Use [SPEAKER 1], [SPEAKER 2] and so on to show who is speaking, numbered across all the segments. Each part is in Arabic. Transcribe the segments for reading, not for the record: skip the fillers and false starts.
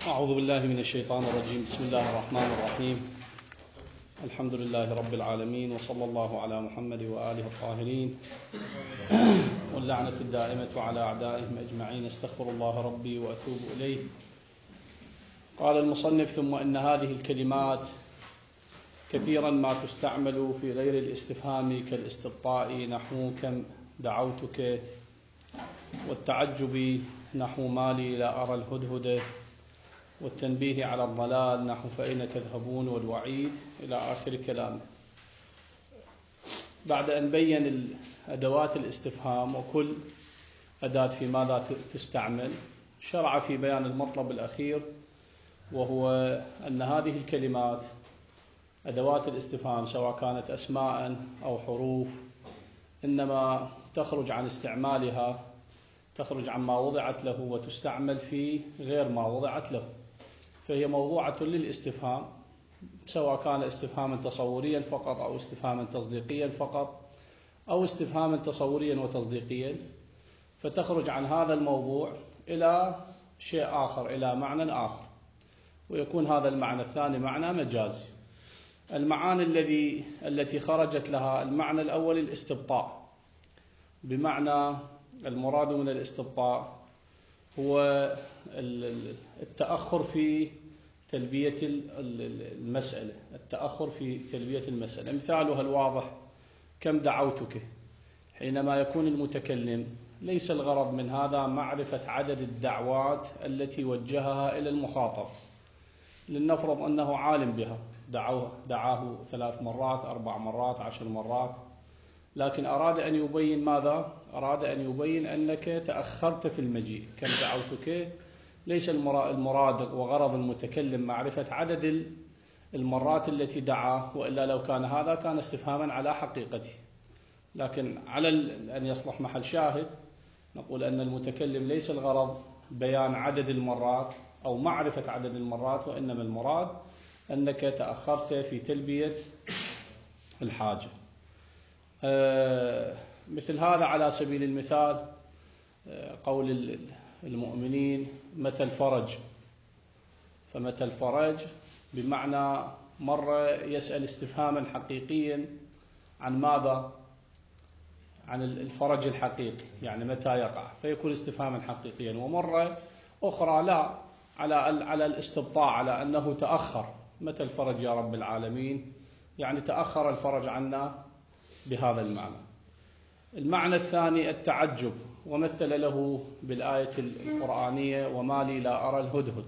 [SPEAKER 1] أعوذ بالله من الشيطان الرجيم. بسم الله الرحمن الرحيم. الحمد لله رب العالمين، وصلى الله على محمد وآله الطاهرين، واللعنة الدائمة على أعدائهم أجمعين. استغفر الله ربي وأتوب إليه. قال المصنف: ثم إن هذه الكلمات كثيرا ما تستعمل في غير الاستفهام كالاستبطاء نحو كم دعوتك، والتعجب نحو مالي لا أرى الهدهد، والتنبيه على الضلال نحو فأين تذهبون، والوعيد إلى آخر كلامه. بعد أن بين أدوات الاستفهام وكل أداة في ماذا تستعمل، شرع في بيان المطلب الأخير، وهو أن هذه الكلمات أدوات الاستفهام سواء كانت أسماء أو حروف إنما تخرج عن استعمالها، تخرج عما وضعت له وتستعمل في غير ما وضعت له، فهي موضوعة للاستفهام، سواء كان استفهاما تصوريا فقط أو استفهاما تصديقيا فقط أو استفهاما تصوريا وتصديقيا، فتخرج عن هذا الموضوع إلى شيء آخر، إلى معنى آخر، ويكون هذا المعنى الثاني معنى مجازي. المعاني التي خرجت لها: المعنى الأول الاستبطاء، بمعنى المراد من الاستبطاء هو التأخر في تلبية المسألة، التأخر في تلبية المسألة. مثالها الواضح: كم دعوتك، حينما يكون المتكلم ليس الغرض من هذا معرفة عدد الدعوات التي وجهها إلى المخاطب، لنفرض أنه عالم بها، دعاه 3 مرات 4 مرات 10 مرات، لكن أراد أن يبين ماذا؟ أراد أن يبين أنك تأخرت في المجيء. كم دعوتك ليس المراد وغرض المتكلم معرفة عدد المرات التي دعاه، وإلا لو كان هذا كان استفهاما على حقيقته، لكن على أن يصلح محل شاهد نقول أن المتكلم ليس الغرض بيان عدد المرات أو معرفة عدد المرات، وإنما المراد أنك تأخرت في تلبية الحاجة. مثل هذا على سبيل المثال قول المؤمنين: متى الفرج، فمتى الفرج بمعنى مرة يسأل استفهاما حقيقيا عن ماذا؟ عن الفرج الحقيقي، يعني متى يقع، فيكون استفهاما حقيقيا. ومرة أخرى لا، على الاستبطاء، على أنه تأخر. متى الفرج يا رب العالمين، يعني تأخر الفرج عنا بهذا المعنى. المعنى الثاني التعجب، ومثل له بالآية القرآنية: وما لي لا أرى الهدهد.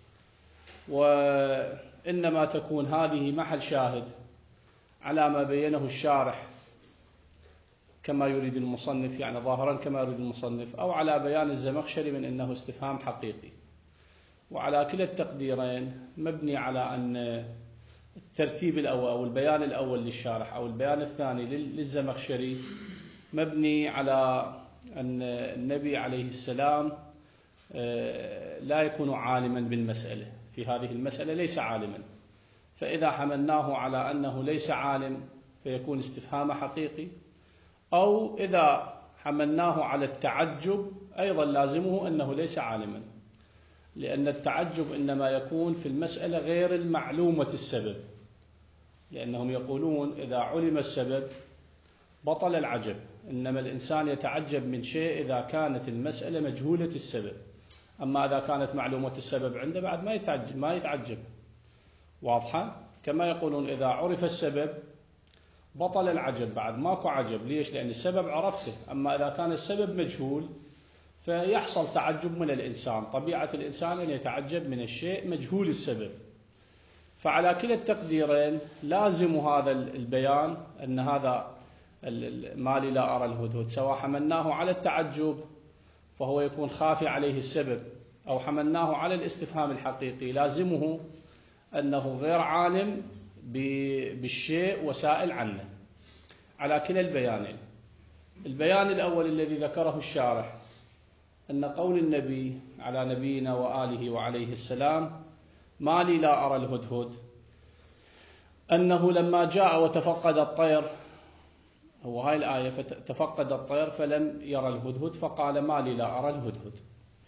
[SPEAKER 1] وإنما تكون هذه محل شاهد على ما بينه الشارح كما يريد المصنف، يعني ظاهرا كما يريد المصنف، أو على بيان الزمخشري من أنه استفهام حقيقي. وعلى كلا التقديرين مبني على أن الترتيب الأول أو البيان الأول للشارح أو البيان الثاني للزمخشري مبني على أن النبي عليه السلام لا يكون عالما بالمسألة، في هذه المسألة ليس عالما، فإذا حملناه على أنه ليس عالم فيكون استفهام حقيقي، أو إذا حملناه على التعجب أيضا لازمه أنه ليس عالما، لأن التعجب إنما يكون في المسألة غير المعلومة السبب، لأنهم يقولون إذا علم السبب بطل العجب، إنما الإنسان يتعجب من شيء إذا كانت المسألة مجهولة السبب، أما إذا كانت معلومة السبب عنده بعد ما يتعجب. واضحة؟ كما يقولون إذا عرف السبب بطل العجب، بعد ماكو عجب. ليش؟ لأن السبب عرفته، أما إذا كان السبب مجهول فيحصل تعجب من الإنسان، طبيعة الإنسان أن يتعجب من الشيء مجهول السبب. فعلى كلا التقديرين لازم هذا البيان أن هذا مالي لا أرى الهدهد، سواء حملناه على التعجب فهو يكون خافي عليه السبب، أو حملناه على الاستفهام الحقيقي لازمه أنه غير عالم بالشيء وسائل عنه. على كلا البيانين. البيان الأول الذي ذكره الشارح أن قول النبي على نبينا وآله وعليه السلام: ما لي لا أرى الهدهد، أنه لما جاء وتفقد الطير، هو هاي الآية: فتفقد الطير فلم يرى الهدهد فقال ما لي لا أرى الهدهد،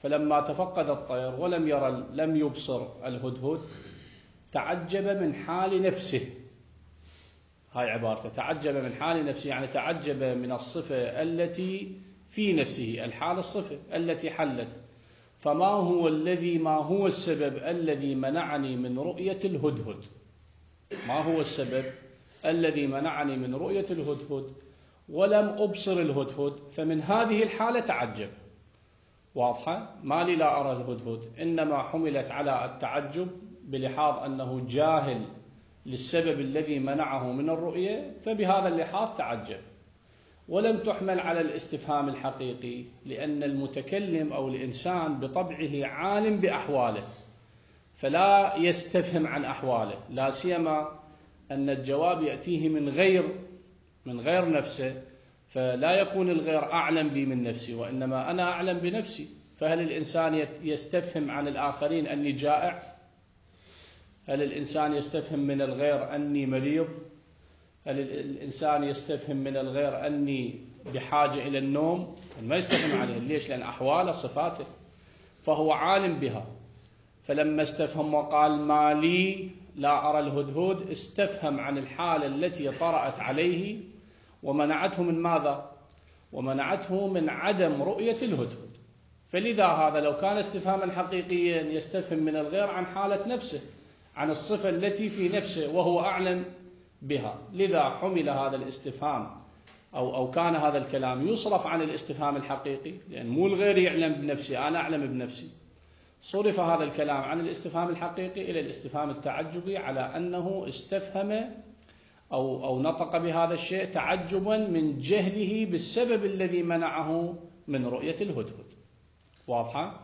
[SPEAKER 1] فلما تفقد الطير لم يبصر الهدهد تعجب من حال نفسه. هاي عبارته، تعجب من حال نفسه، يعني تعجب من الصفة التي في نفسه، الحال الصفة التي حلت. فما هو السبب الذي منعني من رؤية الهدهد؟ ما هو السبب الذي منعني من رؤية الهدهد ولم أبصر الهدهد؟ فمن هذه الحالة تعجب. واضحة؟ ما لي لا أرى الهدهد، إنما حملت على التعجب بلحاظ أنه جاهل للسبب الذي منعه من الرؤية، فبهذا اللحاظ تعجب. ولم تحمل على الاستفهام الحقيقي، لأن المتكلم أو الإنسان بطبعه عالم بأحواله، فلا يستفهم عن أحواله، لا سيما أن الجواب يأتيه من غير نفسه، فلا يكون الغير أعلم بي من نفسي، وإنما أنا أعلم بنفسي. فهل الإنسان يستفهم عن الآخرين أني جائع؟ هل الإنسان يستفهم من الغير أني مريض؟ هل الإنسان يستفهم من الغير أني بحاجة إلى النوم؟ ما يستفهم عليه. ليش؟ لأن أحواله صفاته، فهو عالم بها. فلما استفهم وقال ما لي لا أرى الهدهد، استفهم عن الحالة التي طرأت عليه ومنعته من ماذا؟ ومنعته من عدم رؤية الهدهد. فلذا هذا لو كان استفهاما حقيقيا يستفهم من الغير عن حالة نفسه، عن الصفة التي في نفسه وهو أعلم بها. لذا حمل هذا الاستفهام أو كان هذا الكلام يصرف عن الاستفهام الحقيقي، لأن مو الغير يعلم بنفسي، أنا أعلم بنفسي. صرف هذا الكلام عن الاستفهام الحقيقي إلى الاستفهام التعجبي، على أنه استفهم أو نطق بهذا الشيء تعجبا من جهله بالسبب الذي منعه من رؤية الهدهد. واضحة؟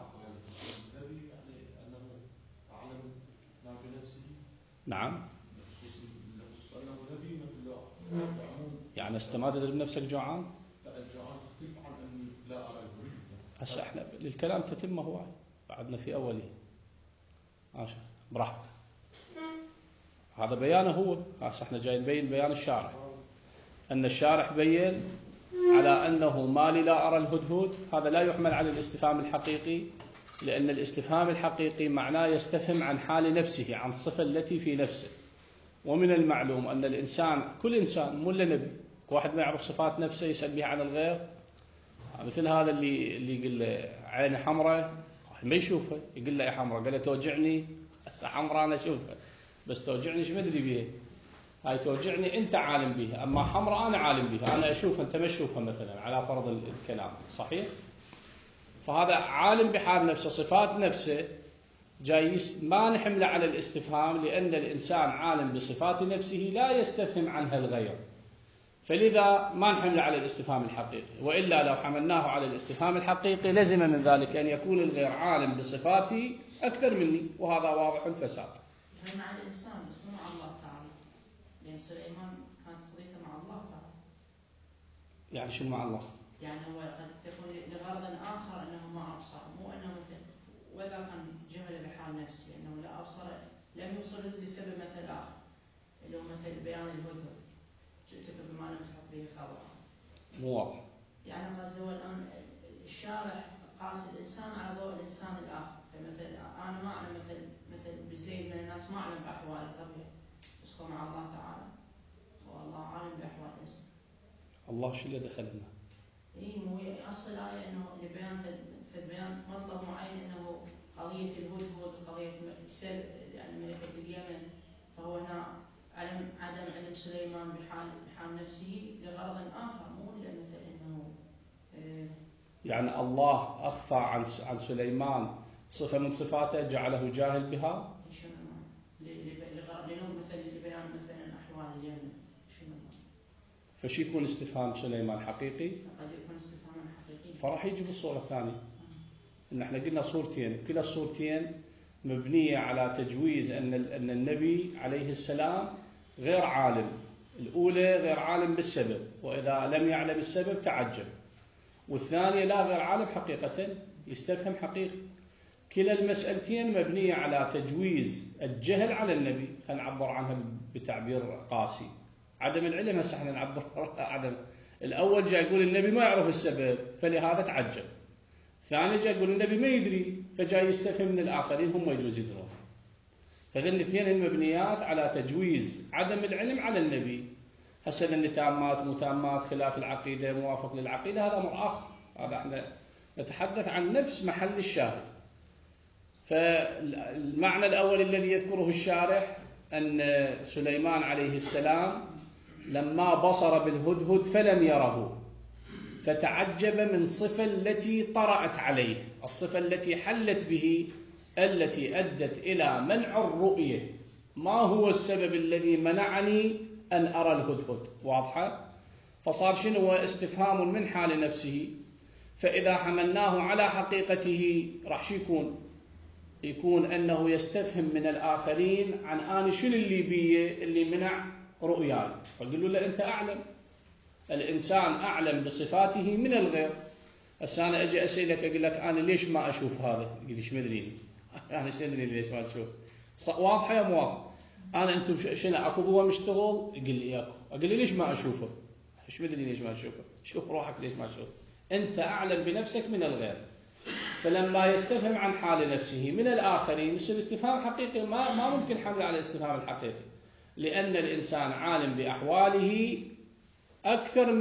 [SPEAKER 1] نعم. يعني ما تدري بنفسك جوعان؟
[SPEAKER 2] لا، الجوعان تختلف عن أن لا أرى الهدهد.
[SPEAKER 1] هسه احنا للكلام تتمه هو بعدنا في أوله. ماشي براحتك. هذا بيانه هو. هسه احنا جاي نبين بيان الشارح، أن الشارح بين على أنه ما لي لا أرى الهدهد. هذا لا يحمل على الاستفهام الحقيقي، لأن الاستفهام الحقيقي معناه يستفهم عن حال نفسه، عن الصفة التي في نفسه. ومن المعلوم أن الإنسان، كل إنسان مو إلا نبي، واحد ما يعرف صفات نفسه يسأل بها عن الغير. مثل هذا اللي يقول له عينه حمراء، واحد ما يشوفها يقول له يا حمراء، قال له توجعني. هسه حمراء أنا أشوفها، بس توجعني شو مدري بيها. هاي توجعني أنت عالم بها، أما حمراء أنا عالم بها، أنا أشوفها أنت ما تشوفها مثلا، على فرض الكلام صحيح. فهذا عالم بحال نفسه، صفات نفسه جاي ما نحمله على الاستفهام، لأن الإنسان عالم بصفات نفسه لا يستفهم عنها الغير، فلذا ما نحمله على الاستفهام الحقيقي. وإلا لو حملناه على الاستفهام الحقيقي لزم من ذلك أن يكون الغير عالم بصفاتي أكثر مني، وهذا واضح الفساد.
[SPEAKER 3] مع الإنسان بس مو مع الله تعالى، لأن سليمان كانت قضيته مع الله تعالى.
[SPEAKER 1] يعني شو مع الله؟
[SPEAKER 3] يعني هو قد تكون لغرض آخر أنه ما أبصر، مو أنه مثل وإذا كان جهل بحال نفسه أنه لا أبصر، لم يوصل لسبب مثل آخر اللي هو مثل بيان الهدهد، جئتك بما لم تحط به خبرا.
[SPEAKER 1] مو واضح.
[SPEAKER 3] يعني قصدي هو الآن الشارح قاس الإنسان على ضوء الإنسان الآخر، فمثل أنا ما أعلم مثل بزيد من الناس ما أعلم بأحوال طبيعي، بس هو مع الله تعالى هو الله عالم بأحوال الإنسان.
[SPEAKER 1] الله شو اللي دخلنا؟
[SPEAKER 3] مو أصل الآية إنه لبيان بيان مطلب معين، إنه قضية الهدهد وقضية يعني ملكة اليمن، فهو هنا عدم علم سليمان بحال نفسه لغرض آخر، مو إلا مثل إنه
[SPEAKER 1] يعني الله أخفى عن سليمان صفة من صفاته جعله جاهل بها.
[SPEAKER 3] لنوع مثل لبيان مثلا أحوال اليمن.
[SPEAKER 1] فشي يكون استفهام سليمان حقيقي؟
[SPEAKER 3] قد يكون استفهاما حقيقي.
[SPEAKER 1] فراح يجي بالصورة الثانية. إن احنا قلنا صورتين، كلا الصورتين مبنية على تجويز أن النبي عليه السلام غير عالم. الأولى غير عالم بالسبب، وإذا لم يعلم السبب تعجب. والثانية لا، غير عالم حقيقة، يستفهم حقيقي. كلا المسألتين مبنية على تجويز الجهل على النبي، خلينا نعبر عنها بتعبير قاسي، عدم العلم. هسه احنا نعبر عدم. الأول جاي يقول النبي ما يعرف السبب فلهذا تعجب. ثاني جاء يقول النبي ما يدري، فجاي يستفهم من الآخرين هم يجوز يدرون. فذن الاثنين المبنيات على تجويز عدم العلم على النبي. هسه ان تامات متامات خلاف العقيدة موافق للعقيدة هذا أمر آخر، هذا احنا نتحدث عن نفس محل الشاهد. فالمعنى الأول الذي يذكره الشارح أن سليمان عليه السلام لما بصر بالهدهد فلم يره فتعجب من الصفة التي طرأت عليه، الصفة التي حلت به التي أدت إلى منع الرؤية. ما هو السبب الذي منعني أن أرى الهدهد؟ واضحة؟ فصار شنو؟ هو استفهام من حال نفسه. فإذا حملناه على حقيقته راح شو يكون أنه يستفهم من الآخرين عن أنا شنو اللي بيه اللي منع رؤياي. فقل له لا، أنت أعلم، الإنسان أعلم بصفاته من الغير. هسه أنا أجي أسألك أقول لك أنا ليش ما أشوف هذا؟ قل لي ما أدري أنا شو أدري ليش ما أشوف؟ واضحة يا موافق؟ أنا أنتم شنو أكو ضوء مشتغل؟ يقول لي إياكو. أقول لي ليش ما أشوفه؟ شو أدري ليش ما أشوفه؟ شوف روحك ليش ما تشوف؟ أنت أعلم بنفسك من الغير. فلما يستفهم عن حال نفسه من الآخرين يصير استفهام حقيقي، ما ممكن حمله على الاستفهام الحقيقي، لأن الإنسان عالم بأحواله أكثر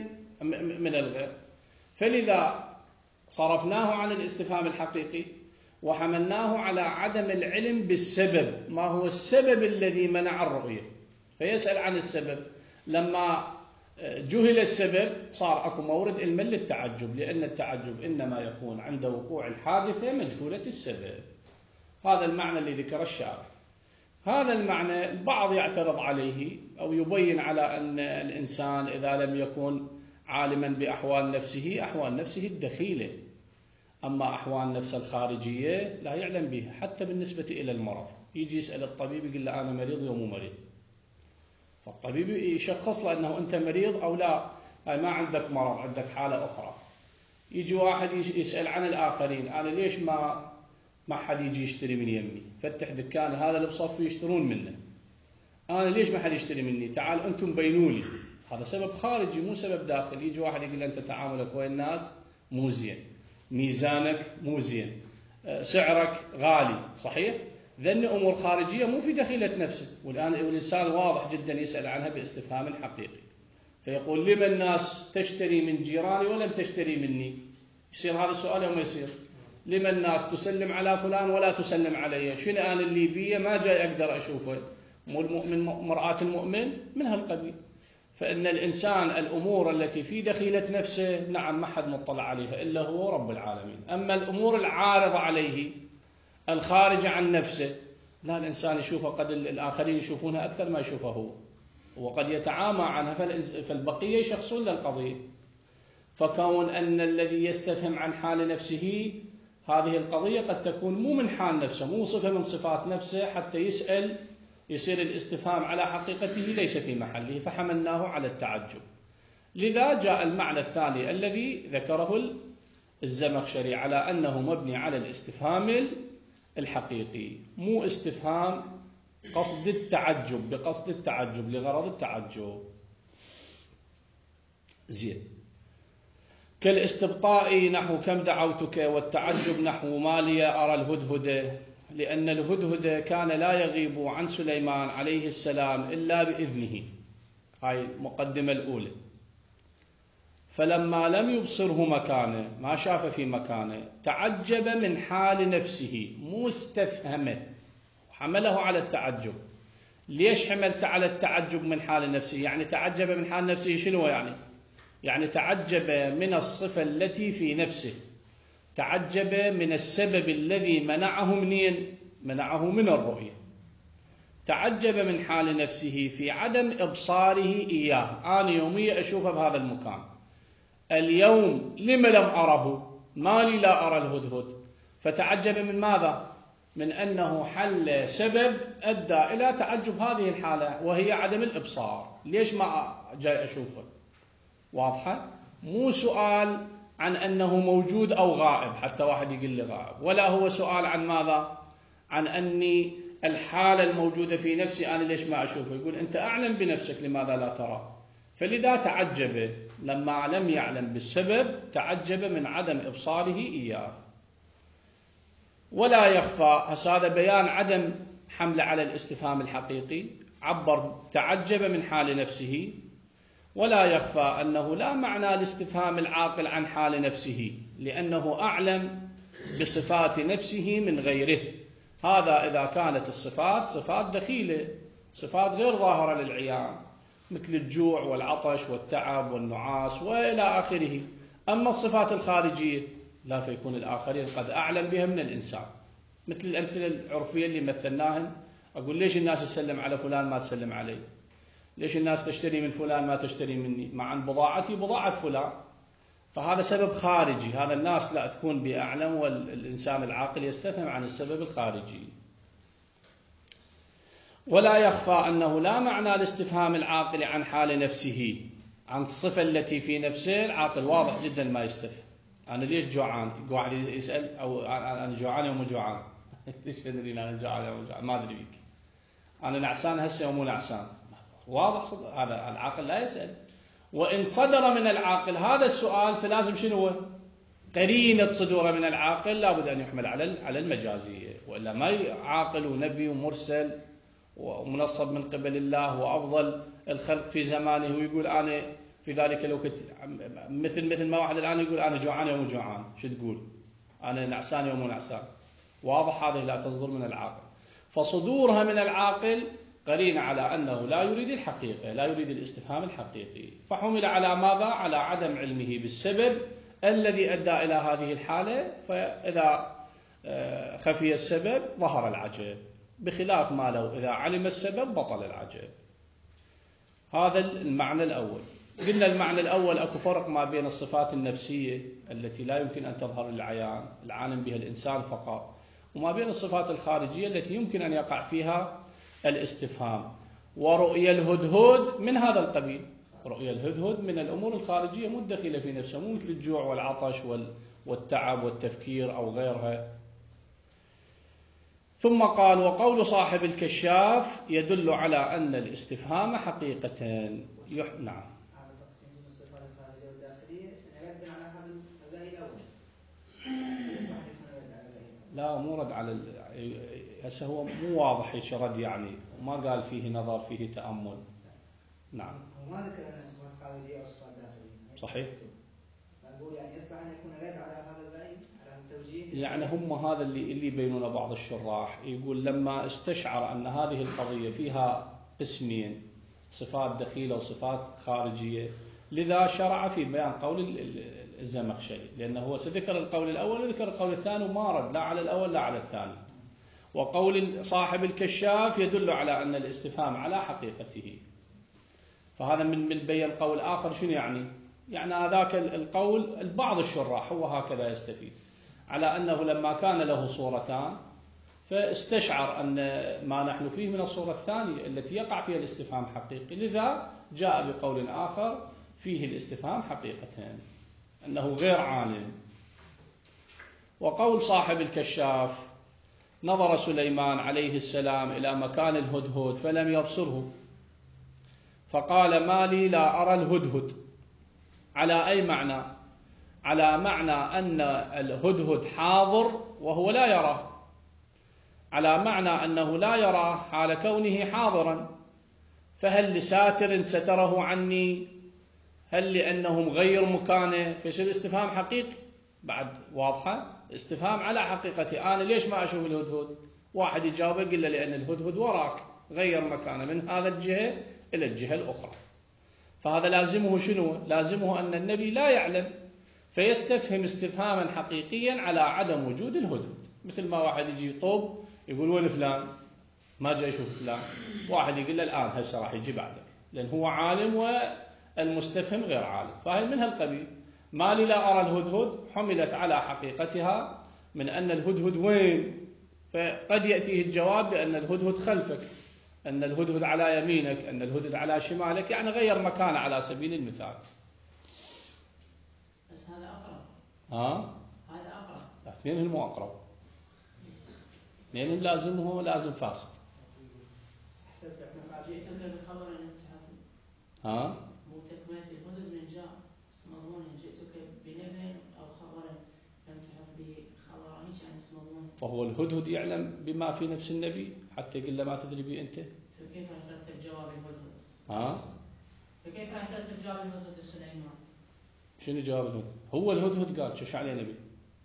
[SPEAKER 1] من الغير. فلذا صرفناه عن الاستفهام الحقيقي وحملناه على عدم العلم بالسبب، ما هو السبب الذي منع الرؤية، فيسأل عن السبب. لما جهل السبب صار أكو مورد علما للتعجب، لأن التعجب إنما يكون عند وقوع الحادثة مجهولة السبب. هذا المعنى اللي ذكر الشارع. هذا المعنى البعض يعترض عليه أو يبين على أن الإنسان إذا لم يكن عالما بأحوال نفسه، أحوال نفسه الدخيلة، أما أحوال نفسه الخارجية لا يعلم بها. حتى بالنسبة إلى المرض يجي يسأل الطبيب يقول له أنا مريض ومو مريض، فالطبيب يشخص له أنه أنت مريض أو لا، ما عندك مرض، عندك حالة أخرى. يجي واحد يسأل عن الآخرين، أنا ليش ما حد يجي يشتري من يمي؟ فتح دكان هذا اللي بصفي يشترون منه، أنا ليش ما حد يشتري مني؟ تعال أنتم بينوا لي. هذا سبب خارجي مو سبب داخلي. يجي واحد يقول أنت تعاملك ويا الناس مو زين، ميزانك مو زين، سعرك غالي، صحيح؟ ذن أمور خارجية مو في دخيلة نفسه. والآن الإنسان واضح جدا يسأل عنها باستفهام حقيقي، فيقول لما الناس تشتري من جيراني ولم تشتري مني؟ يصير هذا السؤال أو ما يصير؟ لما الناس تسلم على فلان ولا تسلم علي؟ شنو أنا اللي بيه ما جاي أقدر أشوفه؟ مو المؤمن مرآة المؤمن من هالقبيل. فإن الإنسان الأمور التي في دخيلة نفسه نعم ما حد مطلع عليها إلا هو رب العالمين. أما الأمور العارضة عليه الخارجة عن نفسه لا، الإنسان يشوفها قد الآخرين يشوفونها أكثر ما يشوفها هو، وقد يتعامى عنها، فالبقية يشخصون للقضية. فكون أن الذي يستفهم عن حال نفسه هذه القضية قد تكون مو من حال نفسه، مو صفة من صفات نفسه، حتى يسأل يصير الاستفهام على حقيقته ليس في محله، فحملناه على التعجب. لذا جاء المعنى الثاني الذي ذكره الزمخشري على أنه مبني على الاستفهام الحقيقي، مو استفهام قصد التعجب بقصد التعجب لغرض التعجب. زين. كالاستبطاء نحو كم دعوتك، والتعجب نحو ما لي أرى الهدهد، لأن الهدهد كان لا يغيب عن سليمان عليه السلام إلا بإذنه. هاي المقدمة الأولى. فلما لم يبصره مكانه، ما شاف في مكانه، تعجب من حال نفسه، مو استفهمه، حمله على التعجب. ليش حملت على التعجب من حال نفسه؟ يعني تعجب من حال نفسه شنو يعني تعجب من الصفة التي في نفسه، تعجب من السبب الذي منعه منعه من الرؤية. تعجب من حال نفسه في عدم إبصاره إياه. أنا يوميا أشوفه بهذا المكان، اليوم لم لم أره؟ ما لي لا أرى الهدهد. فتعجب من ماذا؟ من أنه حل سبب أدى إلى تعجب هذه الحالة، وهي عدم الإبصار. ليش ما جاي أشوفه؟ واضحة؟ مو سؤال عن أنه موجود أو غائب، حتى واحد يقول لي غائب، ولا هو سؤال عن ماذا؟ عن أني الحالة الموجودة في نفسي أنا ليش ما أشوفه. يقول أنت أعلم بنفسك لماذا لا ترى؟ فلذا تعجب لما لم يعلم بالسبب، تعجب من عدم إبصاره إياه. ولا يخفى، هذا بيان عدم حمله على الاستفهام الحقيقي، عبر تعجب من حال نفسه. ولا يخفى أنه لا معنى لاستفهام العاقل عن حال نفسه، لأنه أعلم بصفات نفسه من غيره. هذا إذا كانت الصفات صفات دخيلة، صفات غير ظاهرة للعيان، مثل الجوع والعطش والتعب والنعاس وإلى آخره. أما الصفات الخارجية لا، فيكون الآخرين قد أعلم بها من الإنسان، مثل الأمثلة العرفية اللي مثلناهن. أقول ليش الناس تسلم على فلان ما تسلم علي؟ ليش الناس تشتري من فلان ما تشتري مني، مع أن بضاعتي بضاعة فلان؟ فهذا سبب خارجي، هذا الناس لا تكون بأعلم، والإنسان العاقل يستفهم عن السبب الخارجي. ولا يخفى أنه لا معنى لاستفهام العاقل عن حال نفسه، عن الصفة التي في نفسه. العاقل واضح جدا ما يستفهم. أنا ليش جوعان؟ واحد يسأل، أو أنا جوعان يوم جوعان ليش تدري أنا جوعان يوم جوعان؟ ما أدري بك. أنا نعسان هسه يوم نعسان، واضح صدق. هذا العاقل لا يسأل. وإن صدر من العاقل هذا السؤال فلازم شنو هو؟ قرينة صدوره من العاقل لابد أن يحمل على المجازية، وإلا ما عاقل ونبي ومرسل ومنصب من قبل الله وأفضل الخلق في زمانه ويقول أنا في ذلك لو كنت مثل ما واحد الآن يقول أنا جوعان يوم جوعان، شو تقول؟ أنا نعسان يوم نعسان. واضح هذه لا تصدر من العاقل. فصدورها من العاقل قرينة على أنه لا يريد الحقيقة، لا يريد الاستفهام الحقيقي، فحمل على ماذا؟ على عدم علمه بالسبب الذي أدى إلى هذه الحالة. فإذا خفي السبب ظهر العجب، بخلاف ما لو إذا علم السبب بطل العجب. هذا المعنى الأول. قلنا المعنى الأول أكو فرق ما بين الصفات النفسية التي لا يمكن أن تظهر للعيان، العالم بها الإنسان فقط، وما بين الصفات الخارجية التي يمكن أن يقع فيها الاستفهام. ورؤيا الهدهد من هذا القبيل. رؤيا الهدهد من الأمور الخارجية مدخلة في نفسها، مو مثل الجوع والعطش والتعب والتفكير أو غيرها. ثم قال: وقول صاحب الكشاف يدل على أن الاستفهام حقيقة نعم.
[SPEAKER 4] هذا تقسيم بين الصفات الخارجية والداخلية رد على هذا الرأي الأول.
[SPEAKER 1] لا، مو رد على هسه هو مو واضح هيك رد يعني، وما قال فيه نظر فيه تأمل. نعم.
[SPEAKER 4] وما ذكر أن صفات خارجية أو صفات داخلية.
[SPEAKER 1] صحيح.
[SPEAKER 4] أقول يعني يصلح أن يكون رد على هذا الرأي، على التوجيه.
[SPEAKER 1] يعني هم هذا اللي يبينون بعض الشراح، يقول لما استشعر أن هذه القضية فيها قسمين، صفات دخيلة وصفات خارجية، لذا شرع في بيان قول الزمخشري، لأنه هو سذكر القول الأول وذكر القول الثاني وما رد لا على الأول لا على الثاني. وقول صاحب الكشاف يدل على أن الاستفهام على حقيقته. فهذا من بين قول آخر شنو يعني؟ يعني هذاك القول بعض الشراح هو هكذا يستفيد، على أنه لما كان له صورتان فاستشعر أن ما نحن فيه من الصورة الثانية التي يقع فيها الاستفهام حقيقي، لذا جاء بقول آخر فيه الاستفهام حقيقة، أنه غير عالم. وقول صاحب الكشاف: نظر سليمان عليه السلام إلى مكان الهدهد فلم يبصره، فقال: ما لي لا أرى الهدهد. على أي معنى؟ على معنى أن الهدهد حاضر وهو لا يراه، على معنى أنه لا يراه حال كونه حاضرا. فهل لساتر ستره عني؟ هل لأنه مغير مكانه؟ فيصير استفهام حقيقي بعد واضحة، استفهام على حقيقته. أنا ليش ما أشوف الهدهد؟ واحد يجاوبه قل له لأن الهدهد وراك، غير مكانه من هذا الجهة إلى الجهة الأخرى. فهذا لازمه شنو؟ لازمه أن النبي لا يعلم، فيستفهم استفهاما حقيقيا على عدم وجود الهدهد. مثل ما واحد يجي يطوب يقول: وين فلان؟ ما جاي يشوف فلان. واحد يقول له الآن هسه راح يجي بعدك، لأن هو عالم والمستفهم غير عالم. فهي من هالقبيل. ما لي لا أرى الهدهد حملت على حقيقتها من أن الهدهد وين؟ فقد يأتيه الجواب بأن الهدهد خلفك، أن الهدهد على يمينك، أن الهدهد على شمالك، يعني غير مكانه على سبيل المثال.
[SPEAKER 3] بس هذا أقرب.
[SPEAKER 1] هذا أقرب. اثنين هم أقرب، اثنين لازمه لازم فاسد.
[SPEAKER 3] جئتك بخبر أن التحفظ.
[SPEAKER 1] موتك فهو الهدهد يعلم بما في نفس النبي حتى يقول له ما تدري بي أنت؟
[SPEAKER 3] فكيف يترتب جواب الهدهد؟
[SPEAKER 1] ها؟
[SPEAKER 3] فكيف يترتب جواب الهدهد لسليمان؟
[SPEAKER 1] شنو جواب الهدهد؟ هو الهدهد قال شو عليه نبي؟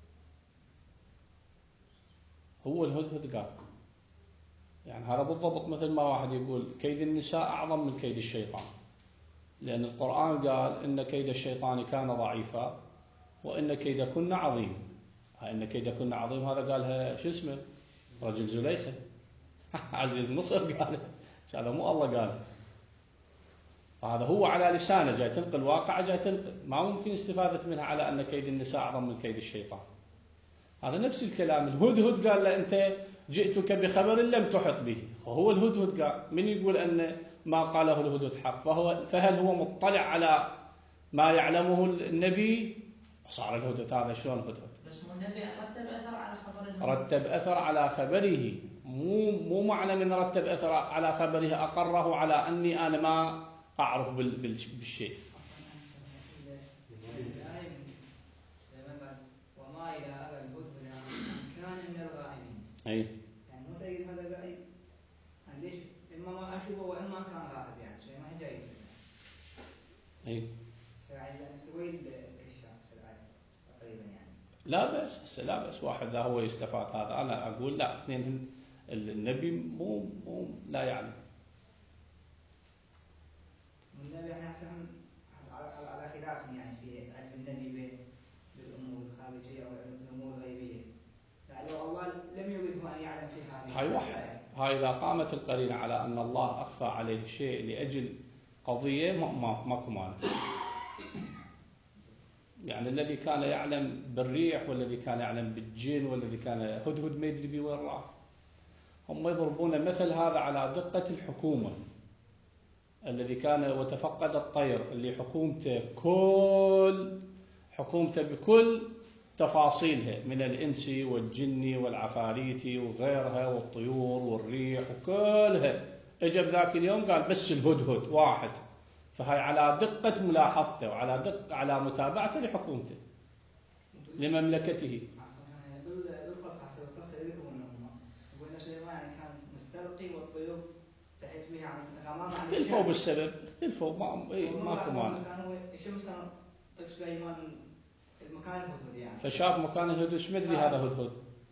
[SPEAKER 1] هو الهدهد قال يعني هذا بالضبط مثل ما واحد يقول كيد النساء أعظم من كيد الشيطان، لأن القرآن قال إن كيد الشيطان كان ضعيفا وإن كيدكن عظيم. إن كيدكن عظيم هذا قالها شو اسمه؟ رجل زليخة عزيز مصر قاله، هذا مو الله قاله. فهذا هو على لسانه جاي تنقل واقع، جاي تنقل، ما ممكن استفادة منها على أن كيد النساء أعظم من كيد الشيطان. هذا نفس الكلام. الهدهد قال له أنت جئتك بخبر لم تحط به، وهو الهدهد قال. من يقول أن ما قاله الهدهد حق؟ فهل هو مطلع على ما يعلمه النبي؟ صار الهدهد هذا شلون هدهد؟
[SPEAKER 3] بس النبي رتب أثر على خبر الهدهد.
[SPEAKER 1] رتب أثر على خبره، مو معنى من رتب أثر على خبره أقره على أني أنا ما أعرف بالشيء.
[SPEAKER 4] وما إلى أبا الهدهد كان من الغائبين.
[SPEAKER 1] أي.
[SPEAKER 4] يعني مو تجد هذا غائب. ليش؟ إما ما أشوفه وإما كان غائب، يعني شيء ما هي جايز.
[SPEAKER 1] أي.
[SPEAKER 4] يعني سوي الكشاف الآية تقريبا يعني.
[SPEAKER 1] لا بس واحد ذا هو يستفاد هذا. أنا أقول لا، اثنين النبي مو لا يعلم.
[SPEAKER 4] والنبي احنا احسن على خلاف يعني في علم النبي بالامور الخارجيه او الامور الغيبيه. يعني لو الله لم يرده ان يعلم في هذه
[SPEAKER 1] هاي واحد. هاي إذا قامت القرينة على أن الله أخفى عليه شيء لأجل قضية ماكو مانع. يعني الذي كان يعلم بالريح والذي كان يعلم بالجن والذي كان هدهد ما يدري بيه وين راح. هم يضربون مثل هذا على دقة الحكومة. الذي كان وتفقد الطير اللي حكومته بكل تفاصيلها من الإنس والجن والعفاريت وغيرها والطيور والريح وكلها، اجى بذاك اليوم قال بس الهدهد واحد. فهي على دقة ملاحظته وعلى دقة على متابعته لحكومته لمملكته.
[SPEAKER 4] بالقصة حسب القصة اللي يذكرون هم يقولون سليمان يعني كان مستلقي والطيور تحيط به عن غمام عن
[SPEAKER 1] اختلفوا بالسبب، اختلفوا ماكو مانع.
[SPEAKER 4] كانوا الشمس تقصد ايمان المكان الهدهد يعني.
[SPEAKER 1] فشاف مكان الهدهد، ايش مدري هذا هدهد؟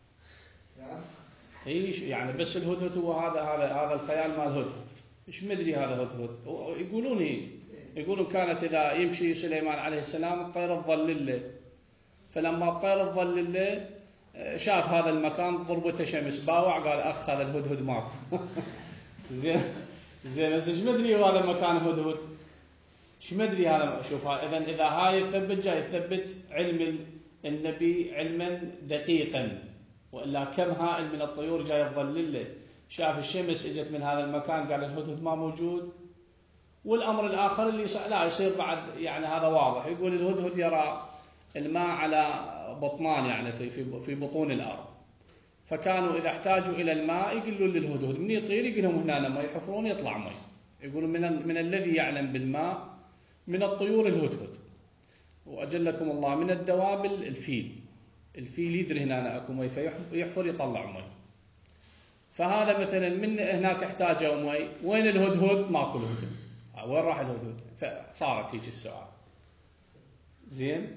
[SPEAKER 1] ايش يعني بس الهدهد هو هذا الخيال مال الهدهد، ايش مدري هذا هدهد؟ يقولون هيك، يقولون كانت اذا يمشي سليمان عليه السلام الطير تظلله، فلما الطير تظلله شاف هذا المكان ضربته شمس باوع قال اخ هذا الهدهد ماكو. زين بس ايش مدري هذا المكان هدهد؟ ايش مدري هذا؟ شوف اذا هاي يثبت جاي يثبت علم النبي علما دقيقا، والا كم هائل من الطيور جاي تظلله، شاف الشمس اجت من هذا المكان قال الهدهد ما موجود. والامر الاخر اللي لا يصير بعد يعني هذا واضح، يقول الهدهد يرى الماء على بطنان يعني في بطون الارض، فكانوا اذا احتاجوا الى الماء يقولون للهدهد من يطير يقول لهم هنا ماء، يحفرون يطلع ماء. يقولون من الذي يعلم بالماء من الطيور الهدهد، واجلكم الله من الدواب الفيل يدري هنا اكو ماء فيحفر يطلع ماء. فهذا مثلا من هناك احتاجوا ماء، وين الهدهد؟ ماكو الهدهد، وين راح الهدهد؟ فصارت هيك السؤال. زين،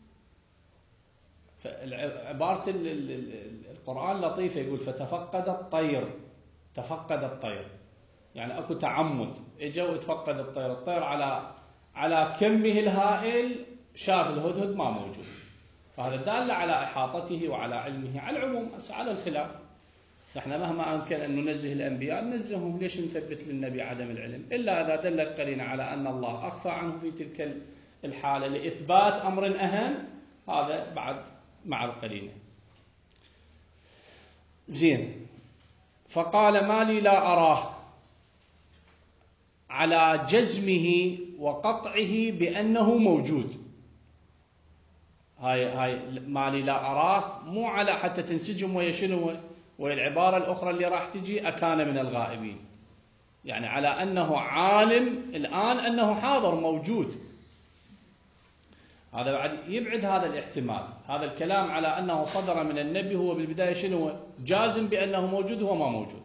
[SPEAKER 1] فعبارة القرآن لطيفة، يقول فتفقد الطير، يعني اكو تعمد، اجوا وتفقد الطير على كمه الهائل شاف الهدهد ما موجود. فهذا دال على احاطته وعلى علمه. على العموم على الخلاف، احنا مهما امكن ان ننزه الانبياء ننزههم، ليش نثبت للنبي عدم العلم؟ الا اذا دلت قرينه على ان الله اخفى عنه في تلك الحاله لاثبات امر اهم، هذا بعد مع القرينه. زين، فقال ما لي لا اراه، على جزمه وقطعه بأنه موجود. هاي ما لي لا أراه مو على حتى تنسجم ويا شنو، والعبارة الأخرى اللي راح تجي أكان من الغائبين، يعني على أنه عالم الآن أنه حاضر موجود. هذا بعد يبعد هذا الاحتمال. هذا الكلام على أنه صدر من النبي هو بالبداية شنو؟ جازم بأنه موجود هو ما موجود.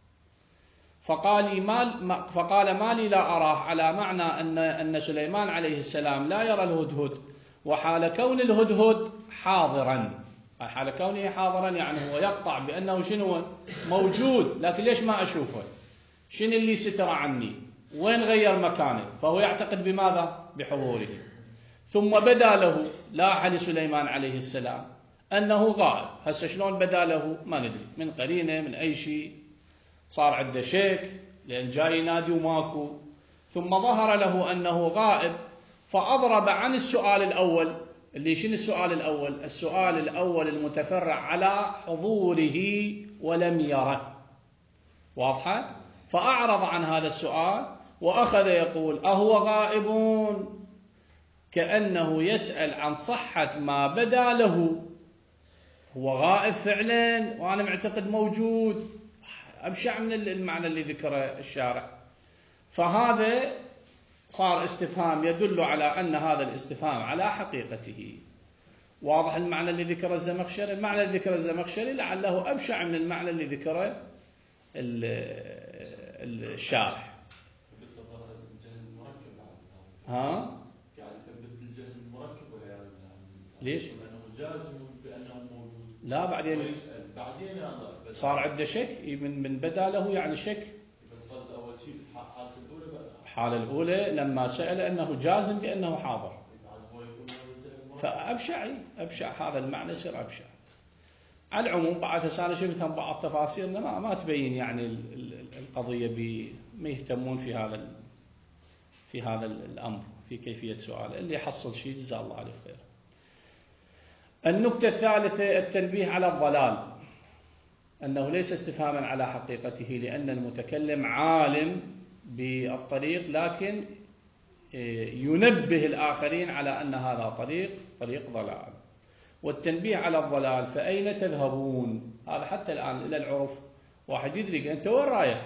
[SPEAKER 1] فقال ما لي لا أراه، على معنى أن سليمان عليه السلام لا يرى الهدهد، وحال كون الهدهد حاضرا، حال كونه حاضرا يعني هو يقطع بأنه شنو؟ موجود، لكن ليش ما أشوفه؟ شنو اللي ستر عني؟ وين غير مكانه؟ فهو يعتقد بماذا؟ بحضوره. ثم بدا له، لاح لسليمان عليه السلام أنه غائب. هسه شلون بدا له؟ ما ندري، من قرينة، من أي شيء، صار عنده شك لأن جاي ينادي وماكو، ثم ظهر له أنه غائب، فأضرب عن السؤال الأول. اللي شنو السؤال الأول؟ السؤال الأول المتفرع على حضوره ولم يره، واضحة؟ فأعرض عن هذا السؤال وأخذ يقول أهو غائبون، كأنه يسأل عن صحة ما بدا له. هو غائب فعلا وأنا معتقد موجود، أبشع من المعنى اللي ذكره الشارع. فهذا صار استفهام يدل على أن هذا الاستفهام على حقيقته. واضح المعنى اللي ذكره الزمخشري؟ المعنى اللي ذكره الزمخشري لعله أبشع من المعنى اللي ذكره الشارح. ها؟
[SPEAKER 2] قاعد يثبت الجهل المركب ولا
[SPEAKER 1] ليش؟
[SPEAKER 2] لأنه جازم بأنه موجود.
[SPEAKER 1] لا بعدين
[SPEAKER 2] ويسأل بعدين الله
[SPEAKER 1] صار عنده شك من بدا له يعني شك.
[SPEAKER 2] بس قصد أول شيء حالة الأولى بقى.
[SPEAKER 1] الحالة الأولى لما سأل أنه جازم بأنه حاضر، فأبشع هذا المعنى يصير أبشع. على العموم بعد هسه أنا شفتها بعض تفاسيرنا ما تبين يعني القضية ما يهتمون في هذا الأمر، في كيفية سؤاله. اللي يحصل شيء جزاه الله عليه خير. النكتة الثالثة التنبيه على الضلال، أنه ليس استفهاما على حقيقته، لأن المتكلم عالم بالطريق لكن ينبه الآخرين على أن هذا طريق ضلال. والتنبيه على الضلال، فأين تذهبون؟ هذا حتى الآن إلى العرف واحد يدري أنت وين رايح؟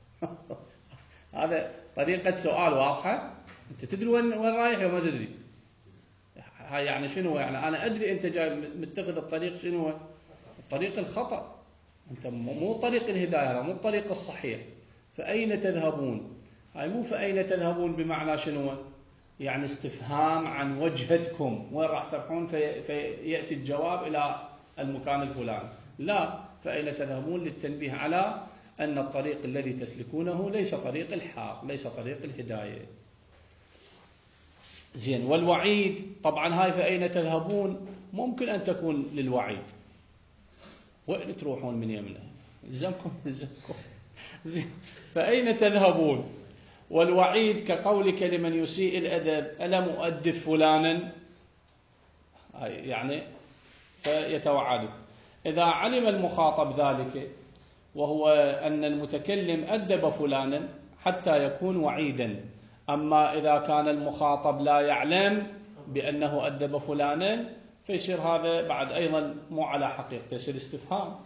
[SPEAKER 1] هذا طريقة سؤال واضحة. أنت تدري وين رايح وما تدري؟ هاي يعني شنو؟ يعني أنا أدري أنت جاي متخذ الطريق شنو؟ الطريق الخطأ، أنت مو طريق الهداية، مو الطريق الصحيح. فأين تذهبون؟ هاي مو فأين تذهبون بمعنى شنو؟ يعني استفهام عن وجهتكم، وين راح تروحون فيأتي الجواب إلى المكان الفلاني. لا، فأين تذهبون للتنبيه على أن الطريق الذي تسلكونه ليس طريق الحق، ليس طريق الهداية. زين. والوعيد طبعا هاي فأين تذهبون ممكن أن تكون للوعيد، وين تروحون من يمنا؟ لزمكم. زين. فأين تذهبون؟ والوعيد كقولك لمن يسيء الأدب ألم أؤدب فلانا، يعني فيتوعد. إذا علم المخاطب ذلك وهو أن المتكلم أدب فلانا حتى يكون وعيدا. أما إذا كان المخاطب لا يعلم بأنه أدب فلانا فيصير هذا بعد أيضا مو على حقيقته، يصير استفهام.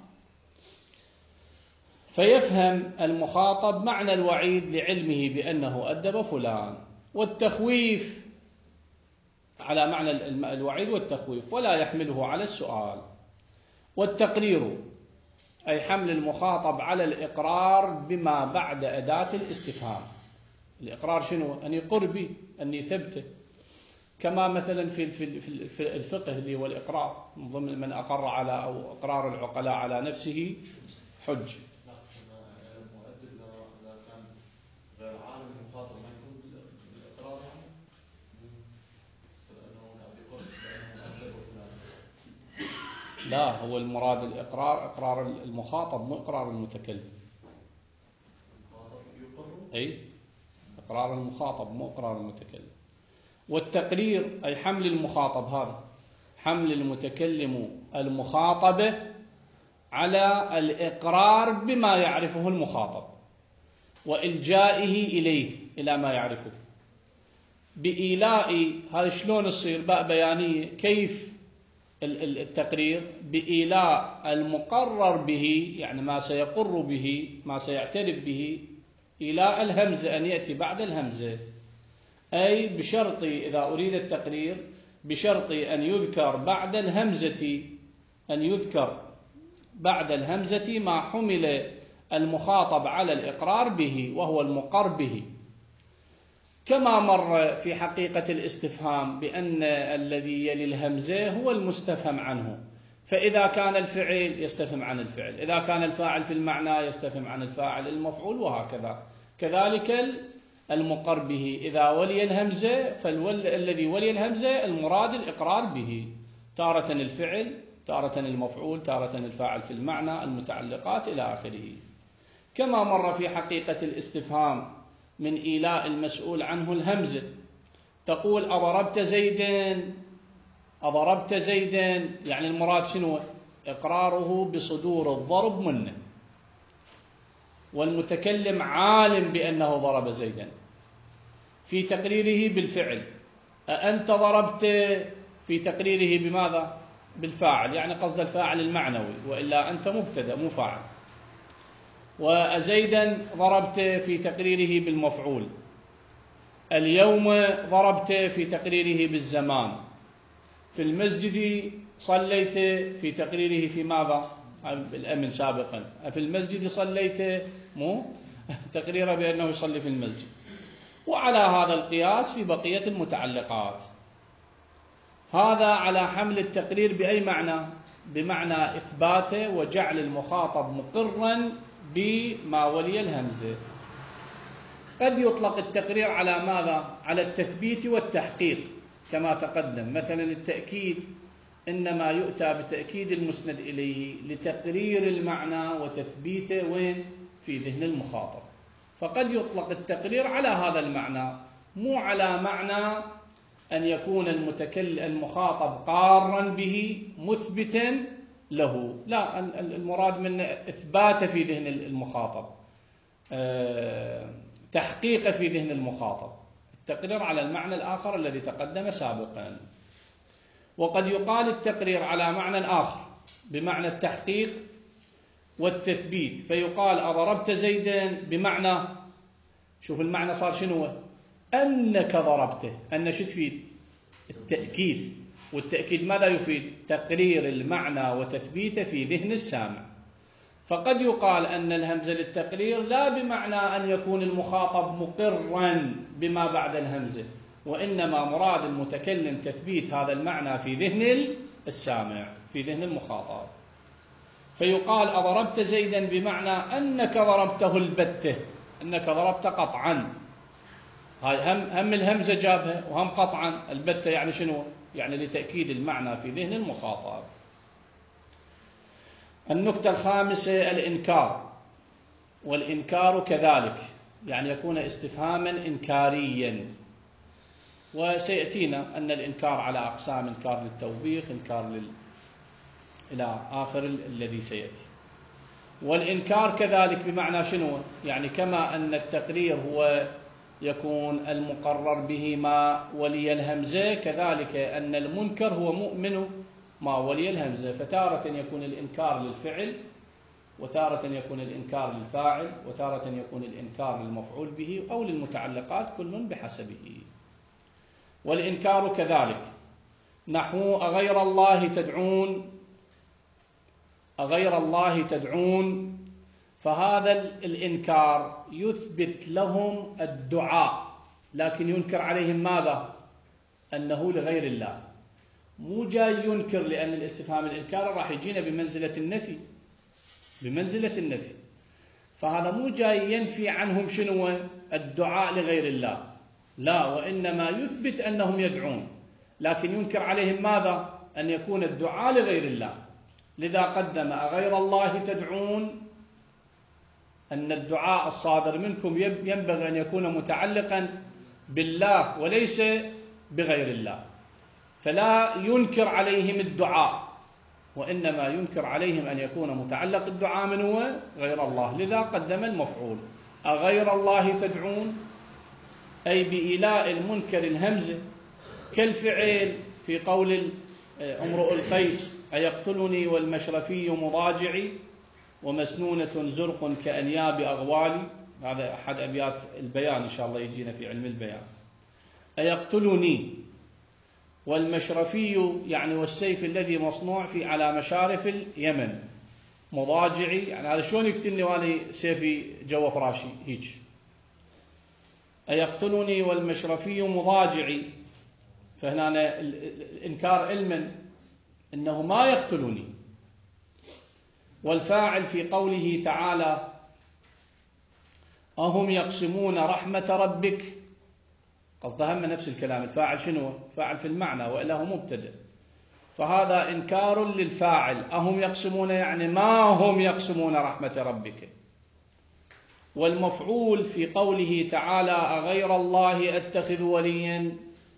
[SPEAKER 1] فيفهم المخاطب معنى الوعيد لعلمه بأنه أدب فلان. والتخويف على معنى الوعيد والتخويف ولا يحمله على السؤال. والتقرير أي حمل المخاطب على الإقرار بما بعد أداة الاستفهام. الإقرار شنو؟ أن يقر به، أن يثبته، كما مثلا في الفقه اللي هو الإقرار، من ضمن من أقر على أو إقرار العقلاء على نفسه حج. لا، هو المراد الإقرار إقرار المخاطب مو إقرار المتكلم. أي إقرار المخاطب مو إقرار المتكلم. والتقرير أي حمل المخاطب، هذا حمل المتكلم المخاطبة على الإقرار بما يعرفه المخاطب وإلجائه إليه إلى ما يعرفه بإيلاء. هذا شلون يصير؟ باء بيانية. كيف التقرير؟ بإيلاء المقرر به، يعني ما سيقر به، ما سيعترف به، إيلاء الهمزة، أن يأتي بعد الهمزة. أي بشرط إذا أريد التقرير بشرط أن يذكر بعد الهمزة ما حمل المخاطب على الإقرار به وهو المقر به، كما مر في حقيقة الاستفهام بأن الذي يلي الهمزة هو المستفهم عنه، فإذا كان الفعل يستفهم عن الفعل، إذا كان الفاعل في المعنى يستفهم عن الفاعل المفعول، وهكذا. كذلك المقر به إذا ولي الهمزة، فالذي ولي الهمزة المراد الإقرار به، تارة الفعل، تارة المفعول، تارة الفاعل في المعنى، المتعلقات إلى آخره. كما مر في حقيقة الاستفهام من إيلاء المسؤول عنه الهمزة، تقول أضربت زيدا، أضربت زيدا، يعني المراد شنو؟ إقراره بصدور الضرب منه، والمتكلم عالم بأنه ضرب زيدا في تقريره بالفعل. أنت ضربت في تقريره بماذا؟ بالفاعل، يعني قصد الفاعل المعنوي، وإلا أنت مبتدأ مو فاعل. وزيدا ضربت في تقريره بالمفعول. اليوم ضربت في تقريره بالزمان. في المسجد صليت في تقريره في ماذا؟ بالأمن سابقا. في المسجد صليت، مو تقريره بأنه يصلي في المسجد. وعلى هذا القياس في بقية المتعلقات. هذا على حمل التقرير بأي معنى؟ بمعنى إثباته وجعل المخاطب مقرا بما ولي الهمزة. قد يطلق التقرير على ماذا؟ على التثبيت والتحقيق كما تقدم. مثلا التأكيد إنما يؤتى بتأكيد المسند إليه لتقرير المعنى وتثبيته وين؟ في ذهن المخاطب. فقد يطلق التقرير على هذا المعنى، مو على معنى أن يكون المخاطب قارا به مثبتا له، لا، المراد من إثبات في ذهن المخاطب، تحقيق في ذهن المخاطب. التقرير على المعنى الآخر الذي تقدم سابقا. وقد يقال التقرير على معنى آخر بمعنى التحقيق والتثبيت، فيقال أضربت زيدا بمعنى، شوف المعنى صار شنو؟ أنك ضربته. أن شو تفيد؟ التأكيد. والتأكيد ماذا يفيد؟ تقرير المعنى وتثبيته في ذهن السامع. فقد يقال أن الهمزة للتقرير لا بمعنى أن يكون المخاطب مقرا بما بعد الهمزة، وإنما مراد المتكلم تثبيت هذا المعنى في ذهن السامع، في ذهن المخاطب. فيقال أضربت زيدا بمعنى أنك ضربته البتة، أنك ضربت قطعا. هاي هم الهمزة جابها وهم قطعا. البتة يعني شنو؟ يعني لتأكيد المعنى في ذهن المخاطب. النكتة الخامسة الإنكار. والإنكار كذلك يعني يكون استفهاما إنكاريا، وسيأتينا أن الإنكار على أقسام: إنكار للتوبيخ، إنكار إلى آخر الذي سيأتي. والإنكار كذلك بمعنى شنو؟ يعني كما أن التقرير هو يكون المقرر به ما ولي الهمزة، كذلك أن المنكر هو مؤمن ما ولي الهمزة. فتارة يكون الإنكار للفعل، وتارة يكون الإنكار للفاعل، وتارة يكون الإنكار للمفعول به أو للمتعلقات، كل بحسبه. والإنكار كذلك نحو أغير الله تدعون، أغير الله تدعون. فهذا الإنكار يثبت لهم الدعاء، لكن ينكر عليهم ماذا؟ أنه لغير الله. مو جاي ينكر، لأن الاستفهام الإنكار راح يجينا بمنزلة النفي، بمنزلة النفي. فهذا مو جاي ينفي عنهم شنو؟ الدعاء لغير الله، لا، وإنما يثبت أنهم يدعون، لكن ينكر عليهم ماذا؟ أن يكون الدعاء لغير الله. لذا قدم أغير الله تدعون، أن الدعاء الصادر منكم ينبغي أن يكون متعلقا بالله وليس بغير الله. فلا ينكر عليهم الدعاء، وإنما ينكر عليهم أن يكون متعلق الدعاء من هو؟ غير الله. لذا قدم المفعول أغير الله تدعون، أي بإيلاء المنكر الهمزة، كالفعل في قول امرؤ القيس: أيقتلني والمشرفي مضاجعي ومسنونة زرق كأنياب أغوالي. هذا أحد أبيات البيان، إن شاء الله يجينا في علم البيان. أيقتلني والمشرفي يعني والسيف الذي مصنوع في على مشارف اليمن، مضاجعي يعني هذا شلون يقتلني وأنا سيفي جوا فراشي هيك، أيقتلني والمشرفي مضاجعي، فهنا الإنكار علما إنه ما يقتلني. والفاعل في قوله تعالى أهم يقسمون رحمة ربك، قصدها هم نفس الكلام، الفاعل شنو؟ فاعل في المعنى وإلا هو مبتدأ، فهذا إنكار للفاعل، أهم يقسمون يعني ما هم يقسمون رحمة ربك. والمفعول في قوله تعالى أغير الله أتخذ وليا،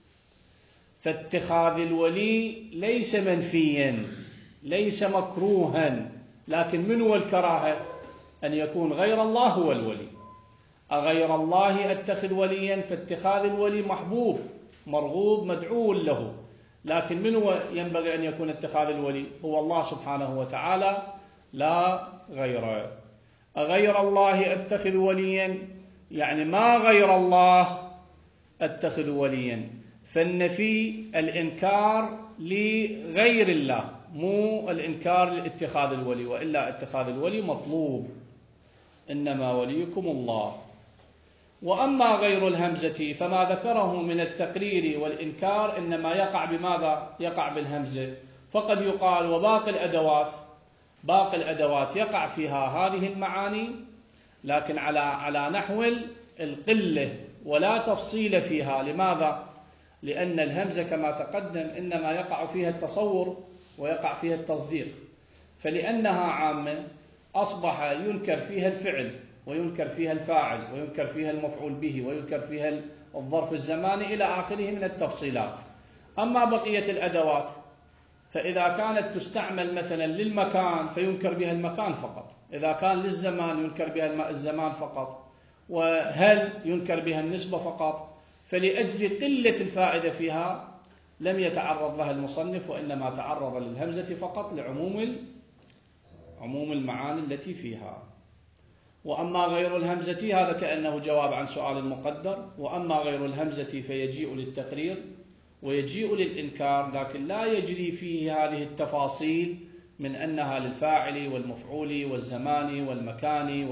[SPEAKER 1] فاتخاذ الولي ليس منفيا ليس مكروها، لكن من هو الكراهة؟ أن يكون غير الله هو الولي. أغير الله أتخذ وليا، فاتخاذ الولي محبوب مرغوب مدعو له، لكن من هو ينبغي أن يكون اتخاذ الولي؟ هو الله سبحانه وتعالى لا غيره. أغير الله أتخذ وليا يعني ما غير الله أتخذ وليا، فالنفي الإنكار لغير الله مو الإنكار لاتخاذ الولي، وإلا اتخاذ الولي مطلوب، إنما وليكم الله. وأما غير الهمزة فما ذكره من التقرير والإنكار إنما يقع بماذا؟ يقع بالهمزة، فقد يقال وباقي الأدوات يقع فيها هذه المعاني، لكن على نحو القلة ولا تفصيل فيها. لماذا؟ لأن الهمزة كما تقدم إنما يقع فيها التصور ويقع فيها التصديق، فلأنها عامة أصبح ينكر فيها الفعل وينكر فيها الفاعل وينكر فيها المفعول به وينكر فيها الظرف الزماني إلى آخره من التفصيلات. أما بقية الأدوات فإذا كانت تستعمل مثلا للمكان فينكر بها المكان فقط، إذا كان للزمان ينكر بها الزمان فقط، وهل ينكر بها النسبة فقط، فلأجل قلة الفائدة فيها لم يتعرض لها المصنف، وإنما تعرض للهمزة فقط لعموم المعاني التي فيها. وأما غير الهمزة هذا كأنه جواب عن سؤال مقدر، وأما غير الهمزة فيجيء للتقرير ويجيء للإنكار، لكن لا يجري فيه هذه التفاصيل من أنها للفاعل والمفعول والزمان والمكان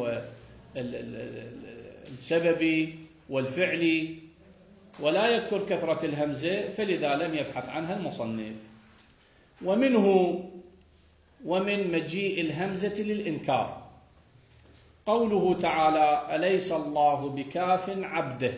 [SPEAKER 1] والسبب والفعل، ولا يكثر كثرة الهمزة، فلذا لم يبحث عنها المصنف. ومن مجيء الهمزة للإنكار قوله تعالى أليس الله بكاف عبده،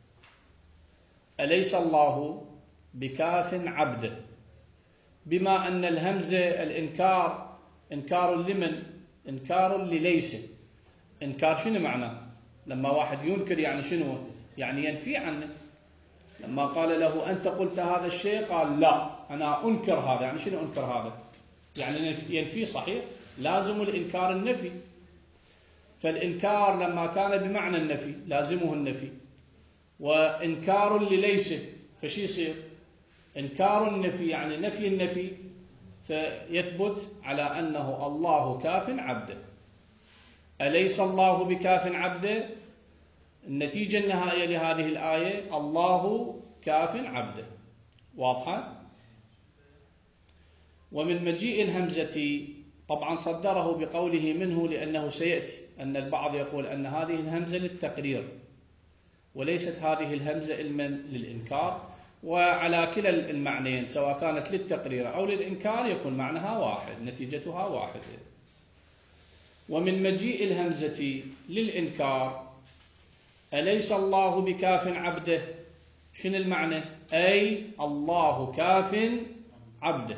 [SPEAKER 1] أليس الله بكاف عبده، بما أن الهمزة الإنكار إنكار لمن؟ إنكار لليس. إنكار شنو معنى؟ لما واحد ينكر يعني شنو؟ يعني ينفي عنه. لما قال له أنت قلت هذا الشيء قال لا أنا أنكر هذا، يعني شنو أنكر هذا؟ يعني ينفي، صحيح؟ لازم الإنكار النفي، فالإنكار لما كان بمعنى النفي لازمه النفي، وإنكار لليس فشي يصير؟ إنكار النفي يعني نفي النفي، فيثبت على أنه الله كاف عبده. أليس الله بكاف عبده، النتيجة النهائية لهذه الآية الله كاف عبده، واضحة؟ ومن مجيء الهمزة طبعا صدره بقوله منه، لأنه سيأتي أن البعض يقول أن هذه الهمزة للتقرير وليست هذه الهمزة علما للإنكار، وعلى كلا المعنيين سواء كانت للتقرير أو للإنكار يكون معناها واحد، نتيجتها واحدة. ومن مجيء الهمزة للإنكار أليس الله بكاف عبده، شنو المعنى؟ أي الله كاف عبده.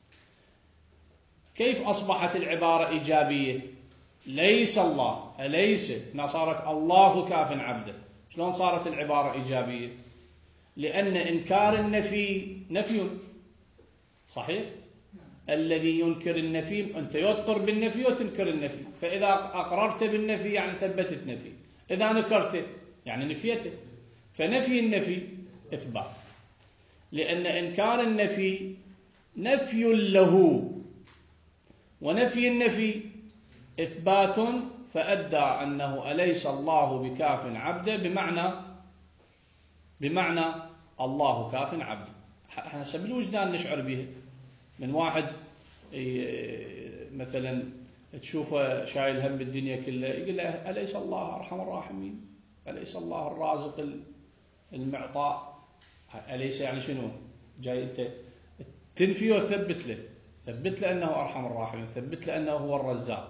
[SPEAKER 1] كيف أصبحت العبارة إيجابية؟ ليس الله، أليس، ما صارت الله كاف عبده، شلون صارت العبارة إيجابية؟ لأن إنكار النفي نفي، صحيح؟ الذي ينكر النفي أنت يقر بالنفي وتنكر النفي، فإذا أقررت بالنفي يعني ثبتت نفي، إذا نكرت يعني نفيته، فنفي النفي إثبات، لأن إنكار النفي نفي له، ونفي النفي إثبات، فأدى أنه أليس الله بكاف عبده بمعنى الله كاف عبده. حسب الوجدان نشعر به. من واحد مثلا تشوفه شايل هم الدنيا كلها، يقول له أليس الله أرحم الراحمين؟ أليس الله الرازق المعطاء؟ أليس يعني شنو؟ جاي أنت تنفي وتثبت له، ثبت له أنه أرحم الراحمين، ثبت له أنه هو الرزاق.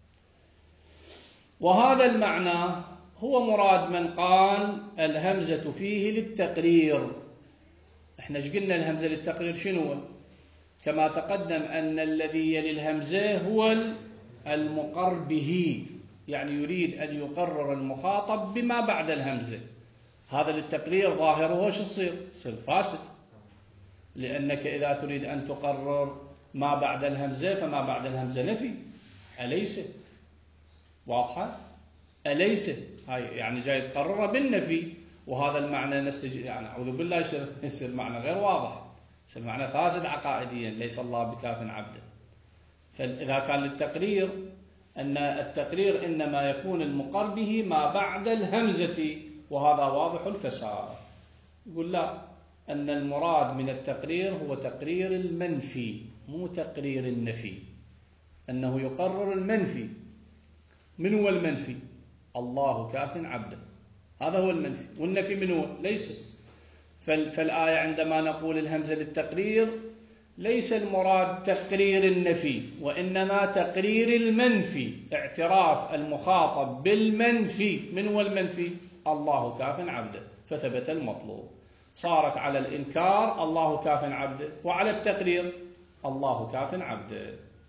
[SPEAKER 1] وهذا المعنى هو مراد من قال الهمزة فيه للتقرير. احنا ايش قلنا الهمزة للتقرير شنو؟ كما تقدم أن الذي يلي الهمزة هو المقر به، يعني يريد أن يقرر المخاطب بما بعد الهمزة. هذا للتقرير ظاهره شو يصير فاسد، لأنك إذا تريد أن تقرر ما بعد الهمزة فما بعد الهمزة نفي، أليس؟ واضحة؟ أليس؟ هاي يعني جاي تقرره بالنفي، وهذا المعنى يعني أعوذ بالله يصير معنى غير واضح، يصير معنى فاسد عقائديا، ليس الله بكاف عبده. فإذا كان للتقرير، أن التقرير إنما يكون المقر به ما بعد الهمزة، وهذا واضح الفساد. يقول لا، أن المراد من التقرير هو تقرير المنفي مو تقرير النفي، أنه يقرر المنفي. من هو المنفي؟ الله كاف عبده، هذا هو المنفي. والنفي من هو؟ ليس. فالآية عندما نقول الهمزة للتقرير ليس المراد تقرير النفي، وإنما تقرير المنفي، اعتراف المخاطب بالمنفي. من هو المنفي؟ الله كاف عبده، فثبت المطلوب. صارت على الإنكار الله كاف عبده، وعلى التقرير الله كاف عبده.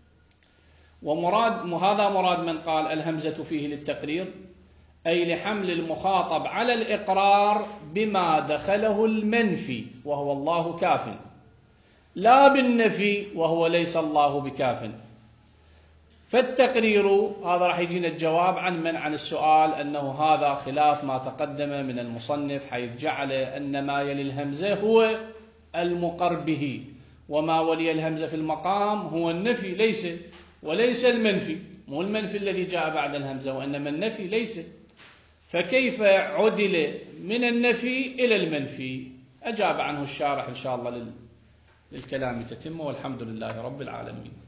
[SPEAKER 1] هذا مراد من قال الهمزة فيه للتقرير، أي لحمل المخاطب على الإقرار بما دخله المنفي وهو الله كاف، لا بالنفي وهو ليس الله بكاف. فالتقرير هذا راح يجينا الجواب عن السؤال، أنه هذا خلاف ما تقدم من المصنف، حيث جعل أن ما يلي الهمزة هو المقر به، وما ولي الهمزة في المقام هو النفي ليس، وليس المنفي. مو المنفي الذي جاء بعد الهمزة، وإنما النفي ليس. فكيف عدل من النفي إلى المنفي؟ أجاب عنه الشارح إن شاء الله للكلام تتم، والحمد لله رب العالمين.